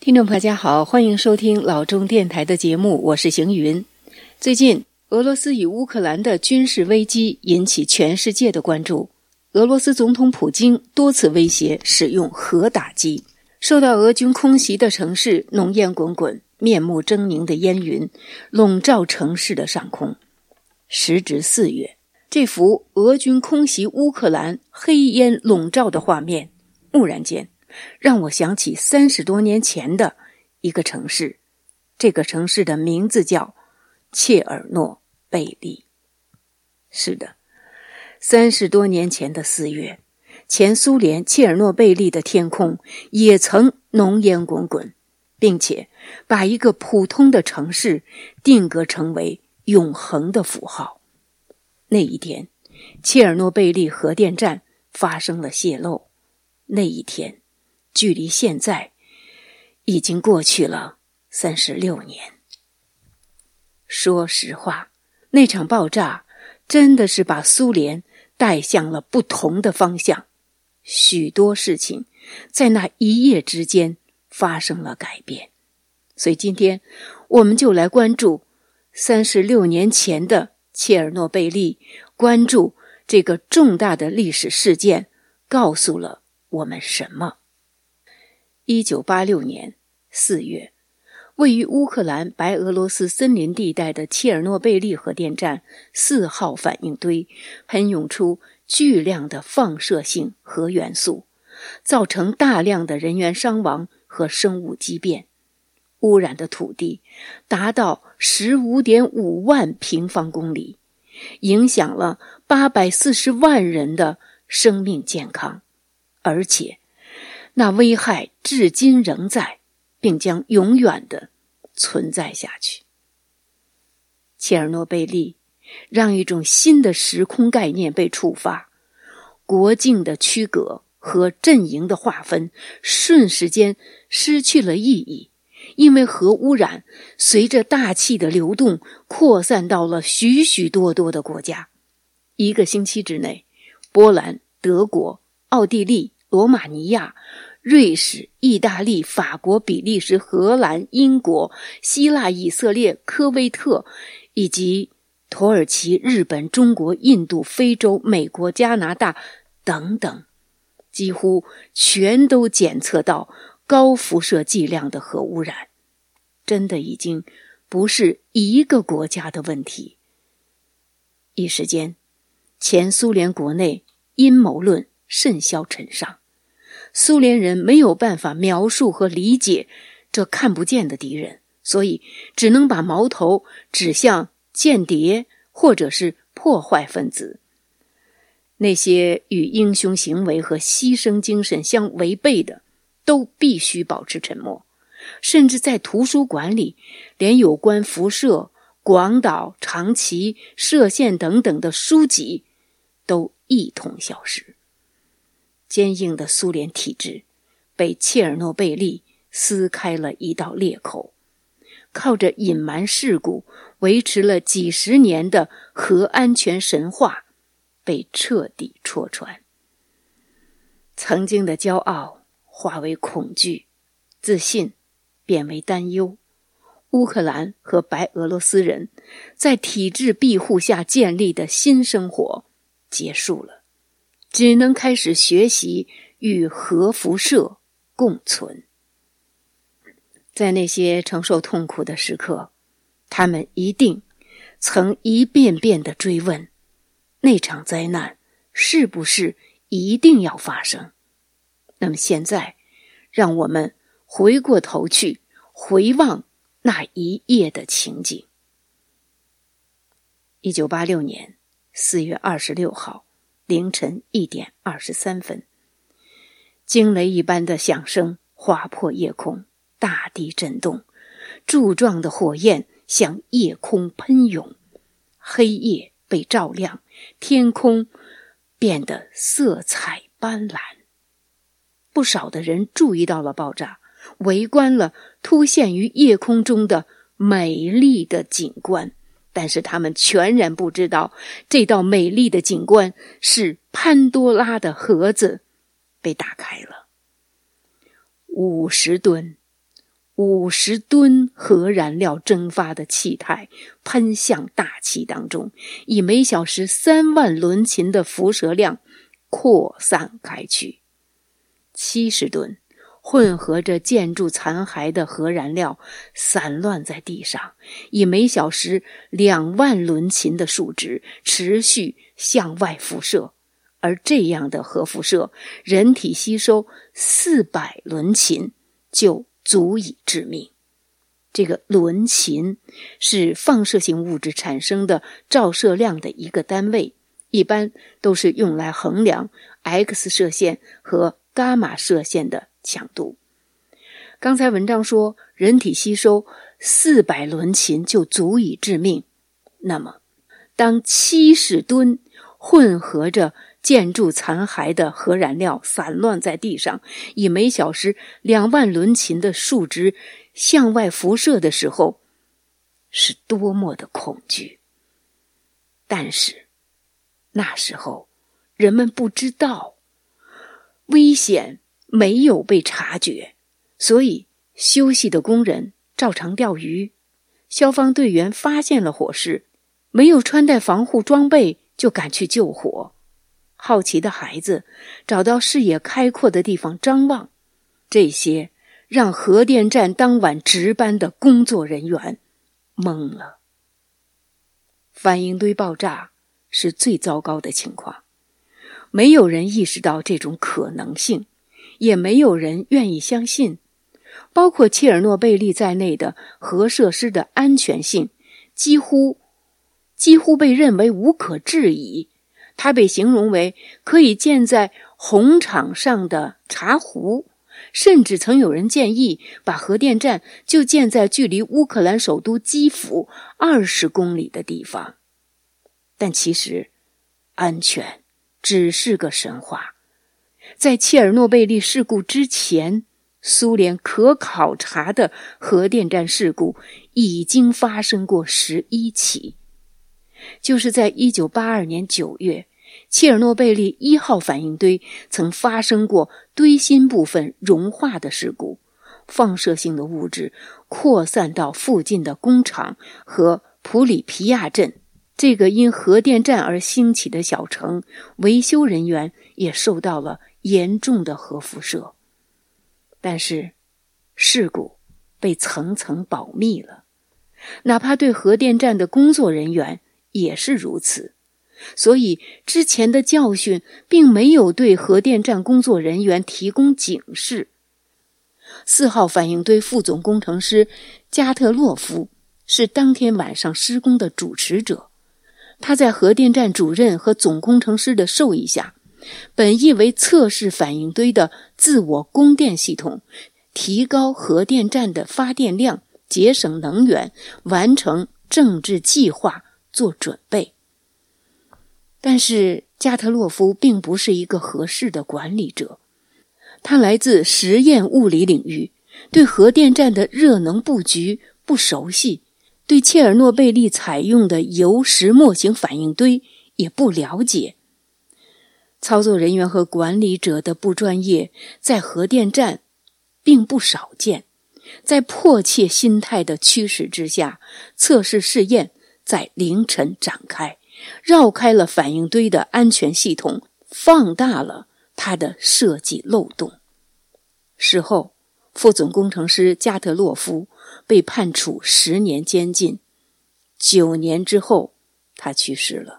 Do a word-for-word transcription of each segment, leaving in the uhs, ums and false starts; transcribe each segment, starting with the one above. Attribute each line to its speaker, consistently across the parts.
Speaker 1: 听众朋友大家好，欢迎收听老中电台的节目，我是邢云。最近俄罗斯与乌克兰的军事危机引起全世界的关注，俄罗斯总统普京多次威胁使用核打击，受到俄军空袭的城市浓烟滚滚，面目狰狞的烟云笼罩城市的上空。时值四月，这幅俄军空袭乌克兰黑烟笼罩的画面，蓦然间让我想起三十多年前的一个城市，这个城市的名字叫切尔诺贝利。是的，三十多年前的四月，前苏联切尔诺贝利的天空也曾浓烟滚滚，并且把一个普通的城市定格成为永恒的符号。那一天，切尔诺贝利核电站发生了泄漏。那一天，距离现在已经过去了三十六年。说实话，那场爆炸真的是把苏联带向了不同的方向，许多事情在那一夜之间发生了改变。所以今天我们就来关注三十六年前的切尔诺贝利，关注这个重大的历史事件告诉了我们什么。一九八六年四月，位于乌克兰白俄罗斯森林地带的切尔诺贝利核电站四号反应堆喷涌出巨量的放射性核元素，造成大量的人员伤亡和生物畸变。污染的土地达到 十五点五万平方公里，影响了八百四十万人的生命健康，而且那危害至今仍在，并将永远地存在下去。切尔诺贝利让一种新的时空概念被触发，国境的区隔和阵营的划分瞬时间失去了意义，因为核污染随着大气的流动扩散到了许许多多的国家。一个星期之内，波兰、德国、奥地利、罗马尼亚、瑞士、意大利、法国、比利时、荷兰、英国、希腊、以色列、科威特以及土耳其、日本、中国、印度、非洲、美国、加拿大等等，几乎全都检测到高辐射剂量的核污染。真的已经不是一个国家的问题。一时间，前苏联国内阴谋论甚嚣尘上，苏联人没有办法描述和理解这看不见的敌人，所以只能把矛头指向间谍或者是破坏分子。那些与英雄行为和牺牲精神相违背的，都必须保持沉默。甚至在图书馆里，连有关辐射、广岛、长崎、射线等等的书籍都一同消失。坚硬的苏联体制被切尔诺贝利撕开了一道裂口，靠着隐瞒事故维持了几十年的核安全神话被彻底戳穿。曾经的骄傲化为恐惧，自信变为担忧。乌克兰和白俄罗斯人在体制庇护下建立的新生活结束了，只能开始学习与核辐射共存。在那些承受痛苦的时刻，他们一定曾一遍遍地追问，那场灾难是不是一定要发生？那么现在，让我们回过头去回望那一夜的情景。一九八六年四月二十六号凌晨一点二十三分，惊雷一般的响声划破夜空，大地震动，柱状的火焰向夜空喷涌，黑夜被照亮，天空变得色彩斑斓。不少的人注意到了爆炸，围观了凸现于夜空中的美丽的景观，但是他们全然不知道，这道美丽的景观是潘多拉的盒子被打开了。五十吨、 五十吨核燃料蒸发的气态喷向大气当中，以每小时三万伦琴的辐射量扩散开去。七十吨混合着建筑残骸的核燃料散乱在地上，以每小时两万伦琴的数值持续向外辐射，而这样的核辐射，人体吸收四百伦琴就足以致命。这个伦琴是放射性物质产生的照射量的一个单位，一般都是用来衡量 X 射线和伽马射线的强度。刚才文章说人体吸收四百伦琴就足以致命，那么当七十吨混合着建筑残骸的核燃料散乱在地上，以每小时两万伦琴的数值向外辐射的时候，是多么的恐惧。但是那时候人们不知道，危险没有被察觉，所以休息的工人照常钓鱼。消防队员发现了火势，没有穿戴防护装备就赶去救火。好奇的孩子找到视野开阔的地方张望，这些让核电站当晚值班的工作人员懵了。反应堆爆炸是最糟糕的情况，没有人意识到这种可能性，也没有人愿意相信。包括切尔诺贝利在内的核设施的安全性几乎几乎被认为无可置疑。它被形容为可以建在红场上的茶壶，甚至曾有人建议把核电站就建在距离乌克兰首都基辅二十公里的地方。但其实安全只是个神话。在切尔诺贝利事故之前，苏联可考察的核电站事故已经发生过十一起。就是在一九八二年九月，切尔诺贝利一号反应堆曾发生过堆芯部分融化的事故，放射性的物质扩散到附近的工厂和普里皮亚镇，这个因核电站而兴起的小城，维修人员也受到了严重的核辐射。但是事故被层层保密了，哪怕对核电站的工作人员也是如此。所以之前的教训并没有对核电站工作人员提供警示。四号反应堆副总工程师加特洛夫是当天晚上施工的主持者，他在核电站主任和总工程师的授意下，本意为测试反应堆的自我供电系统，提高核电站的发电量，节省能源，完成政治计划做准备。但是加特洛夫并不是一个合适的管理者，他来自实验物理领域，对核电站的热能布局不熟悉，对切尔诺贝利采用的铀石墨型反应堆也不了解。操作人员和管理者的不专业在核电站并不少见。在迫切心态的驱使之下，测试试验在凌晨展开，绕开了反应堆的安全系统，放大了它的设计漏洞。事后，副总工程师加特洛夫被判处十年监禁，九年之后他去世了。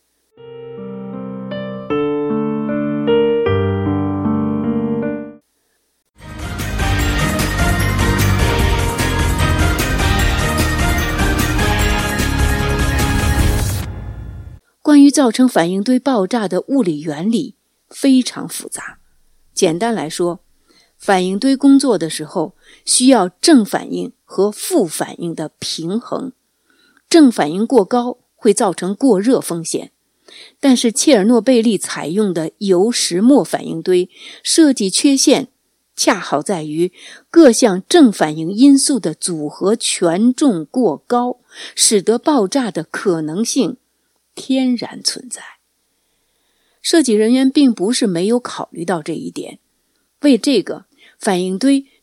Speaker 1: 关于造成反应堆爆炸的物理原理非常复杂。简单来说，反应堆工作的时候需要正反应和负反应的平衡。正反应过高会造成过热风险，但是切尔诺贝利采用的铀石墨反应堆设计缺陷恰好在于各项正反应因素的组合权重过高，使得爆炸的可能性天然存在。设计人员并不是没有考虑到这一点，为这个反应堆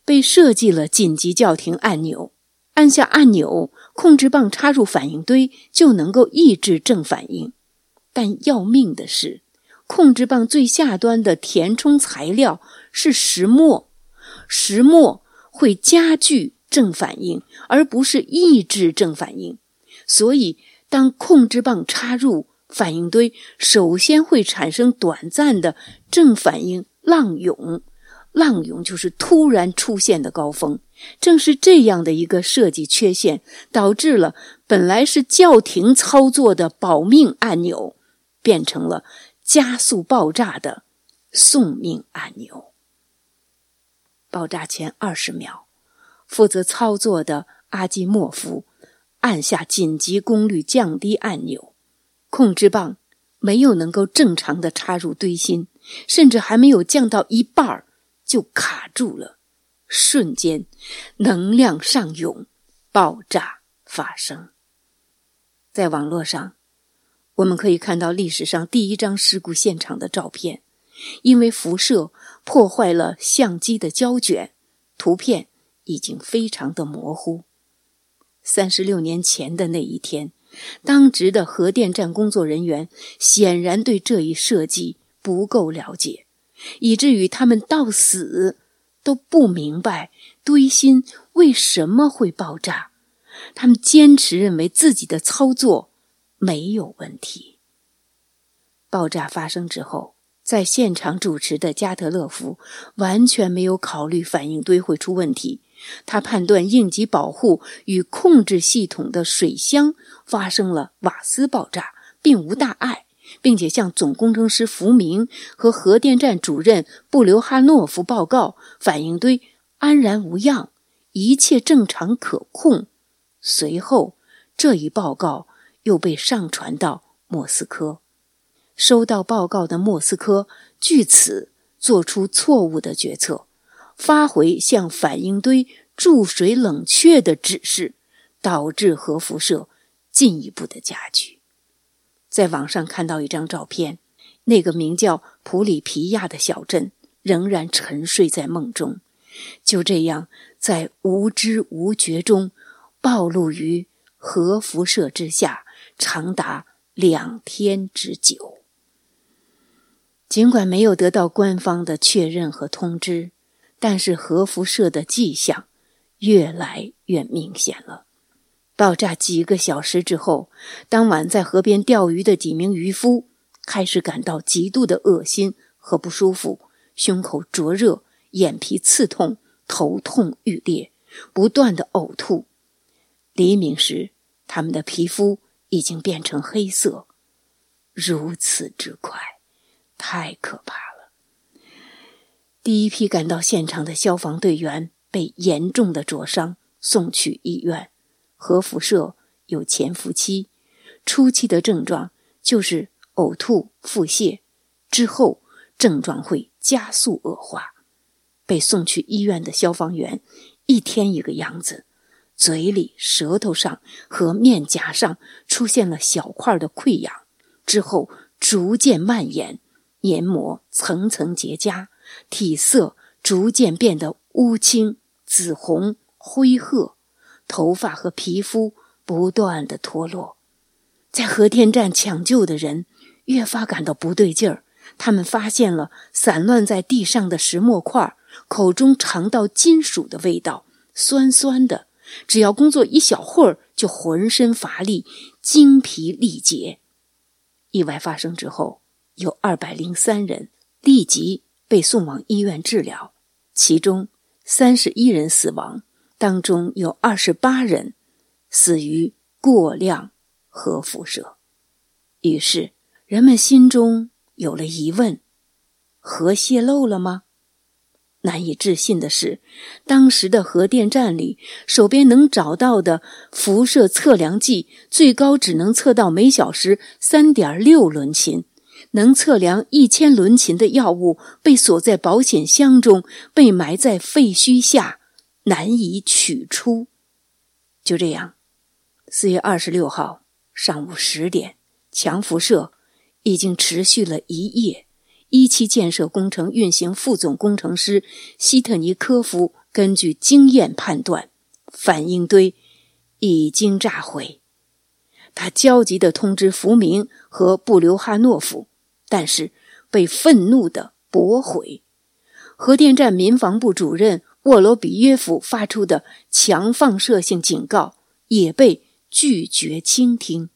Speaker 1: 被设计了紧急叫停按钮，按下按钮，控制棒插入反应堆就能够抑制正反应。但要命的是，控制棒最下端的填充材料是石墨，石墨会加剧正反应，而不是抑制正反应。所以当控制棒插入反应堆，首先会产生短暂的正反应浪涌，浪涌就是突然出现的高峰。正是这样的一个设计缺陷，导致了本来是叫停操作的保命按钮，变成了加速爆炸的送命按钮。爆炸前二十秒，负责操作的阿基莫夫按下紧急功率降低按钮，控制棒没有能够正常的插入堆芯，甚至还没有降到一半就卡住了，瞬间能量上涌，爆炸发生。在网络上，我们可以看到历史上第一张事故现场的照片，因为辐射破坏了相机的胶卷，图片已经非常的模糊。三十六年前的那一天，当值的核电站工作人员显然对这一设计不够了解，以至于他们到死都不明白堆芯为什么会爆炸。他们坚持认为自己的操作没有问题。爆炸发生之后，在现场主持的加特勒夫完全没有考虑反应堆会出问题，他判断应急保护与控制系统的水箱发生了瓦斯爆炸，并无大碍，并且向总工程师福明和核电站主任布留哈诺夫报告反应堆安然无恙，一切正常可控。随后这一报告又被上传到莫斯科，收到报告的莫斯科据此做出错误的决策，发回向反应堆注水冷却的指示，导致核辐射进一步的加剧。在网上看到一张照片，那个名叫普里皮亚的小镇仍然沉睡在梦中，就这样在无知无觉中暴露于核辐射之下，长达两天之久。尽管没有得到官方的确认和通知，但是核辐射的迹象越来越明显了。爆炸几个小时之后，当晚在河边钓鱼的几名渔夫开始感到极度的恶心和不舒服，胸口灼热，眼皮刺痛，头痛欲裂，不断的呕吐。黎明时，他们的皮肤已经变成黑色。如此之快，太可怕了。第一批赶到现场的消防队员被严重的灼伤，送去医院。核辐射有潜伏期，初期的症状就是呕吐、腹泻，之后症状会加速恶化。被送去医院的消防员一天一个样子，嘴里、舌头上和面颊上出现了小块的溃疡，之后逐渐蔓延，黏膜层层结痂，体色逐渐变得乌青、紫红、灰褐，头发和皮肤不断的脱落。在核电站抢救的人越发感到不对劲儿，他们发现了散乱在地上的石墨块，口中尝到金属的味道，酸酸的，只要工作一小会儿就浑身乏力，精疲力竭。意外发生之后，有二百零三人立即被送往医院治疗，其中三十一人死亡，当中有二十八人死于过量核辐射。于是人们心中有了疑问：核泄漏了吗？难以置信的是，当时的核电站里手边能找到的辐射测量计最高只能测到每小时 三点六 伦琴，能测量一千伦琴的药物被锁在保险箱中，被埋在废墟下，难以取出。就这样，四月二十六号上午十点，强辐射已经持续了一夜。一期建设工程运行副总工程师希特尼科夫根据经验判断，反应堆已经炸毁。他焦急地通知福明和布留哈诺夫，但是被愤怒地驳回。核电站民防部主任沃罗比约夫发出的强放射性警告也被拒绝倾听。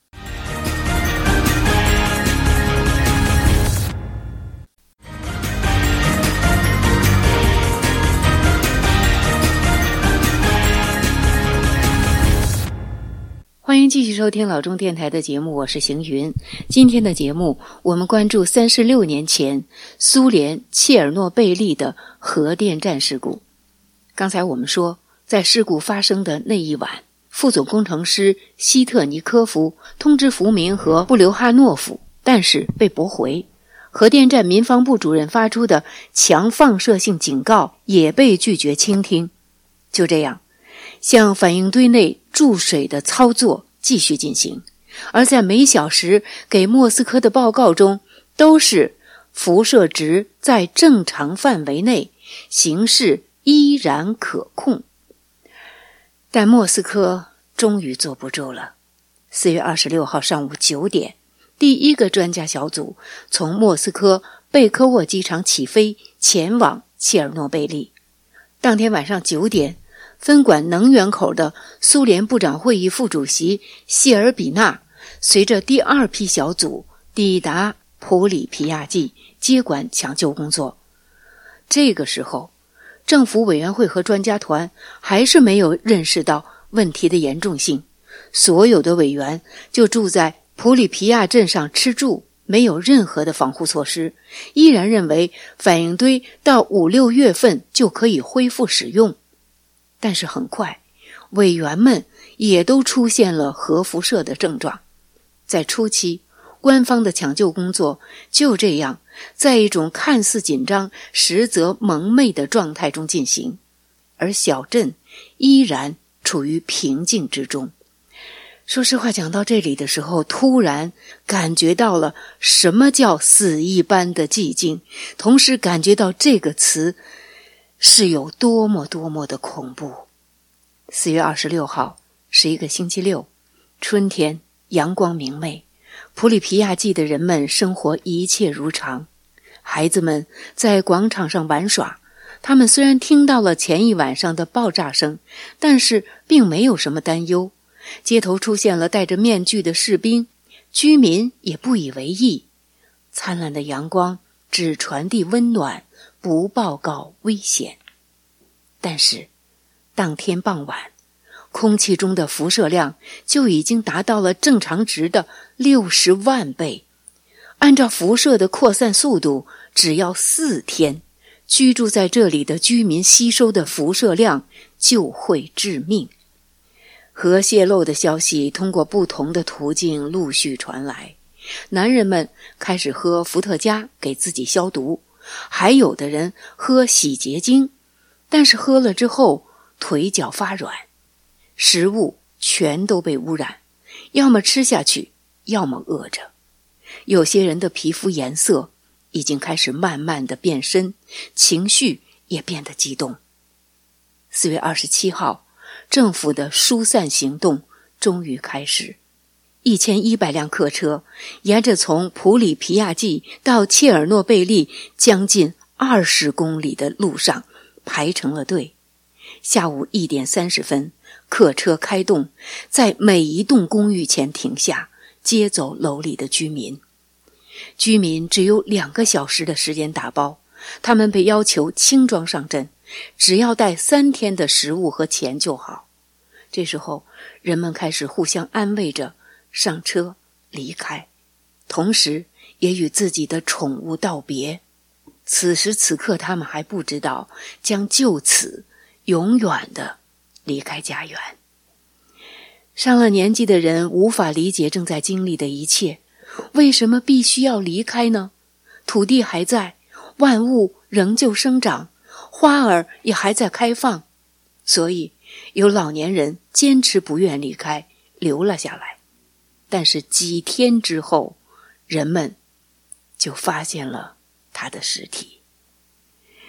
Speaker 1: 欢迎继续收听老中电台的节目，我是邢云。今天的节目我们关注三十六年前苏联切尔诺贝利的核电站事故。刚才我们说，在事故发生的那一晚，副总工程师希特尼科夫通知福明和布留哈诺夫，但是被驳回。核电站民防部主任发出的强放射性警告也被拒绝倾听。就这样，向反应堆内注水的操作继续进行，而在每小时给莫斯科的报告中都是辐射值在正常范围内，形势依然可控。但莫斯科终于坐不住了。四月二十六号上午九点，第一个专家小组从莫斯科贝科沃机场起飞，前往切尔诺贝利。当天晚上九点，分管能源口的苏联部长会议副主席谢尔比纳随着第二批小组抵达普里皮亚季，接管抢救工作。这个时候，政府委员会和专家团还是没有认识到问题的严重性，所有的委员就住在普里皮亚镇上吃住，没有任何的防护措施，依然认为反应堆到五六月份就可以恢复使用。但是很快，委员们也都出现了核辐射的症状。在初期，官方的抢救工作就这样在一种看似紧张实则蒙昧的状态中进行，而小镇依然处于平静之中。说实话，讲到这里的时候，突然感觉到了什么叫死一般的寂静，同时感觉到这个词是有多么多么的恐怖。四月二十六号是一个星期六，春天，阳光明媚，普里皮亚季的人们生活一切如常。孩子们在广场上玩耍，他们虽然听到了前一晚上的爆炸声，但是并没有什么担忧。街头出现了戴着面具的士兵，居民也不以为意。灿烂的阳光只传递温暖，不报告危险。但是当天傍晚，空气中的辐射量就已经达到了正常值的六十万倍。按照辐射的扩散速度，只要四天，居住在这里的居民吸收的辐射量就会致命。核泄漏的消息通过不同的途径陆续传来，男人们开始喝伏特加给自己消毒，还有的人喝洗洁精，但是喝了之后腿脚发软，食物全都被污染，要么吃下去，要么饿着。有些人的皮肤颜色已经开始慢慢的变深，情绪也变得激动。四月二十七号，政府的疏散行动终于开始。一千一百辆客车沿着从普里皮亚季到切尔诺贝利将近二十公里的路上排成了队。下午一点三十分，客车开动，在每一栋公寓前停下，接走楼里的居民。居民只有两个小时的时间打包，他们被要求轻装上阵，只要带三天的食物和钱就好。这时候，人们开始互相安慰着上车离开，同时也与自己的宠物道别。此时此刻，他们还不知道将就此永远地离开家园。上了年纪的人无法理解正在经历的一切，为什么必须要离开呢？土地还在，万物仍旧生长，花儿也还在开放，所以有老年人坚持不愿离开，留了下来。但是几天之后，人们就发现了他的尸体。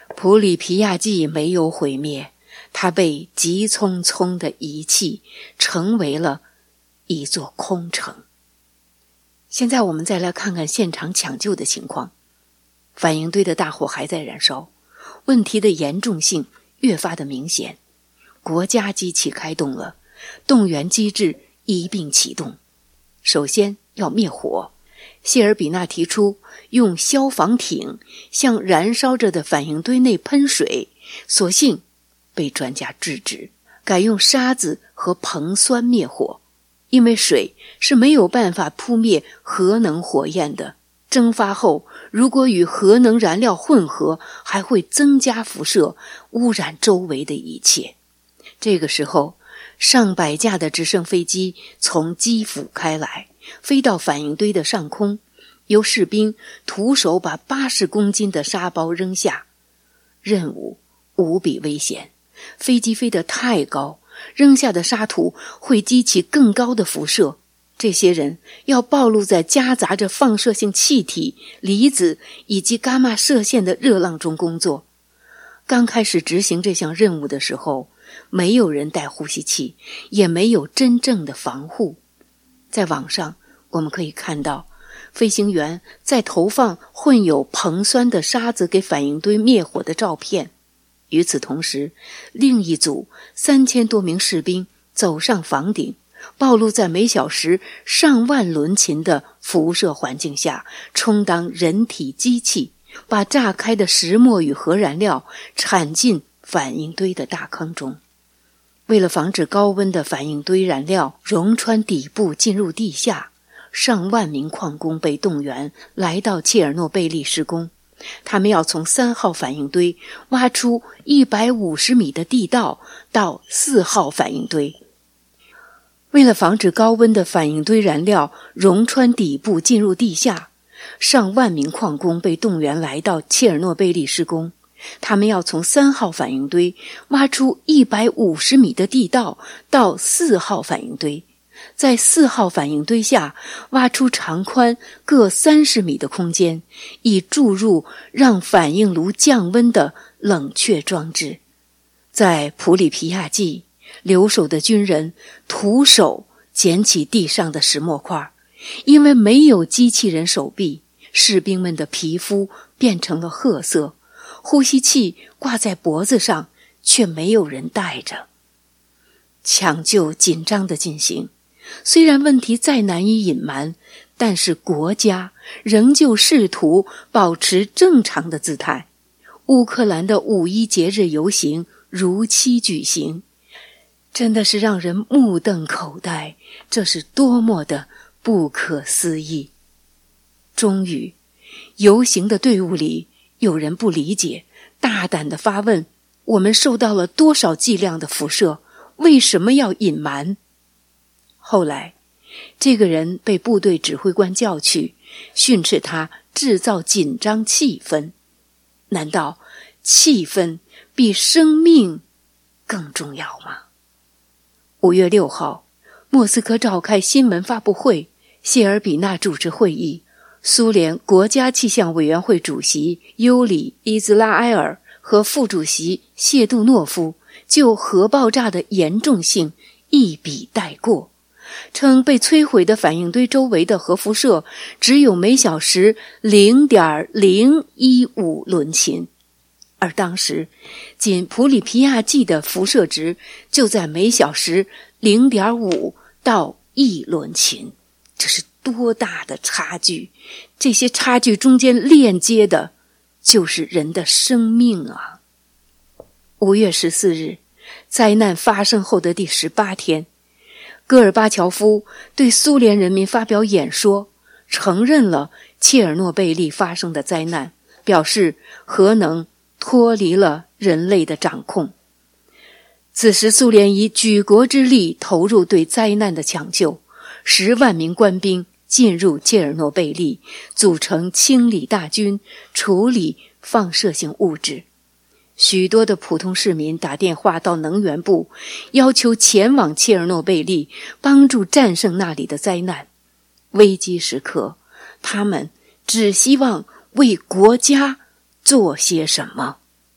Speaker 1: 普里皮亚季没有毁灭，它被急匆匆地遗弃，成为了一座空城。现在我们再来看看现场抢救的情况。反应堆的大火还在燃烧，问题的严重性越发的明显。国家机器开动了，动员机制一并启动。首先要灭火，谢尔比纳提出用消防艇向燃烧着的反应堆内喷水，所幸被专家制止，改用沙子和硼酸灭火，因为水是没有办法扑灭核能火焰的。蒸发后，如果与核能燃料混合，还会增加辐射，污染周围的一切。这个时候，上百架的直升飞机从机腹开来，飞到反应堆的上空，由士兵徒手把八十公斤的沙包扔下。任务无比危险，飞机飞得太高，扔下的沙土会激起更高的辐射。这些人要暴露在夹杂着放射性气体、离子以及伽马射线的热浪中工作。刚开始执行这项任务的时候，没有人带呼吸器，也没有真正的防护。在网上我们可以看到，飞行员在投放混有硼酸的沙子给反应堆灭火的照片。与此同时，另一组三千多名士兵走上房顶，暴露在每小时上万伦琴的辐射环境下，充当人体机器，把炸开的石墨与核燃料铲进反应堆的大坑中。为了防止高温的反应堆燃料溶穿底部进入地下，上万名矿工被动员来到切尔诺贝利施工。他们要从三号反应堆挖出一百五十米的地道到四号反应堆。为了防止高温的反应堆燃料溶穿底部进入地下，上万名矿工被动员来到切尔诺贝利施工。他们要从三号反应堆挖出一百五十米的地道到四号反应堆，在四号反应堆下挖出长宽各三十米的空间，以注入让反应炉降温的冷却装置。在普里皮亚季，留守的军人徒手捡起地上的石墨块，因为没有机器人手臂，士兵们的皮肤变成了褐色，呼吸器挂在脖子上，却没有人带着。抢救紧张地进行，虽然问题再难以隐瞒，但是国家仍旧试图保持正常的姿态。乌克兰的五一节日游行如期举行，真的是让人目瞪口呆，这是多么的不可思议。终于，游行的队伍里有人不理解，大胆地发问：我们受到了多少剂量的辐射？为什么要隐瞒？后来，这个人被部队指挥官叫去，训斥他制造紧张气氛。难道气氛比生命更重要吗？五月六号，莫斯科召开新闻发布会，谢尔比纳主持会议。苏联国家气象委员会主席尤里·伊兹拉埃尔和副主席谢杜诺夫就核爆炸的严重性一笔带过，称被摧毁的反应堆周围的核辐射只有每小时 零点零一五伦琴，而当时仅普里皮亚季的辐射值就在每小时 零点五到一伦琴，这是多大的差距！这些差距中间链接的就是人的生命啊！五月十四日，灾难发生后的第十八天，戈尔巴乔夫对苏联人民发表演说，承认了切尔诺贝利发生的灾难，表示核能脱离了人类的掌控。此时苏联以举国之力投入对灾难的抢救，十万名官兵进入切尔诺贝利，组成清理大军，处理放射性物质。许多的普通市民打电话到能源部，要求前往切尔诺贝利，帮助战胜那里的灾难。危机时刻，他们只希望为国家做些什么。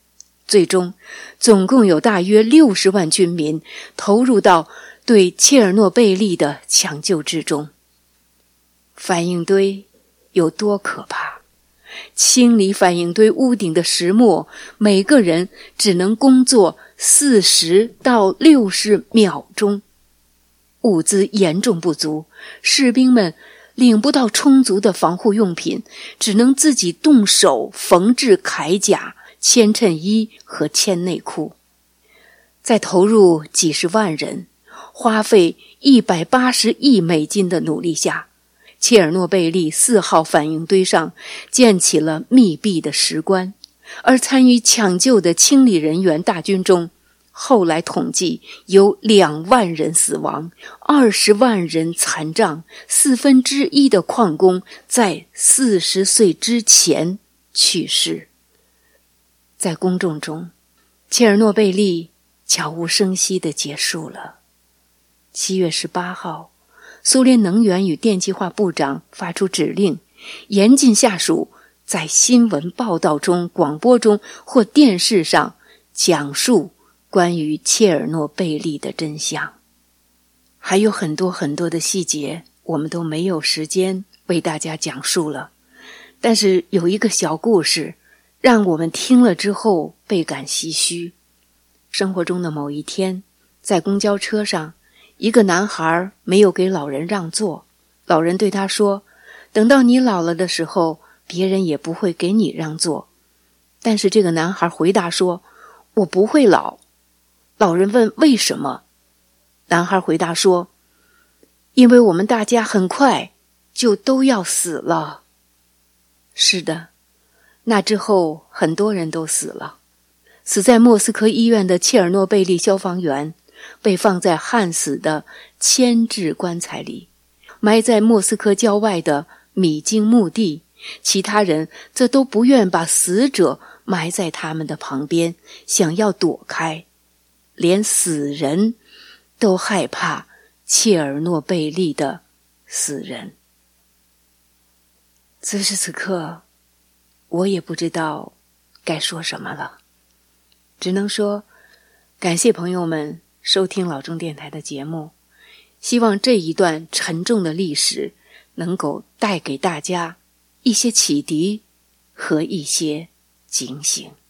Speaker 1: 最终总共有大约六十万军民投入到对切尔诺贝利的抢救之中。反应堆有多可怕？清理反应堆屋顶的石墨，每个人只能工作四十到六十秒钟。物资严重不足，士兵们领不到充足的防护用品，只能自己动手缝制铠甲、铅衬衣和铅内裤。再投入几十万人，花费一百八十亿美金的努力下，切尔诺贝利四号反应堆上建起了密闭的石棺，而参与抢救的清理人员大军中，后来统计有两万人死亡，二十万人残障，四分之一的矿工在四十岁之前去世。在公众中，切尔诺贝利悄无声息地结束了。七月十八号，苏联能源与电气化部长发出指令，严禁下属在新闻报道中、广播中或电视上讲述关于切尔诺贝利的真相。还有很多很多的细节，我们都没有时间为大家讲述了。但是有一个小故事，让我们听了之后倍感唏嘘。生活中的某一天，在公交车上，一个男孩没有给老人让座，老人对他说，等到你老了的时候，别人也不会给你让座。但是这个男孩回答说，我不会老。老人问为什么？男孩回答说，因为我们大家很快就都要死了。是的，那之后很多人都死了。死在莫斯科医院的切尔诺贝利消防员被放在焊死的铅制棺材里，埋在莫斯科郊外的米津墓地，其他人则都不愿把死者埋在他们的旁边，想要躲开。连死人都害怕切尔诺贝利的死人。此时此刻，我也不知道该说什么了，只能说感谢朋友们收听老钟电台的节目，希望这一段沉重的历史能够带给大家一些启迪和一些警醒。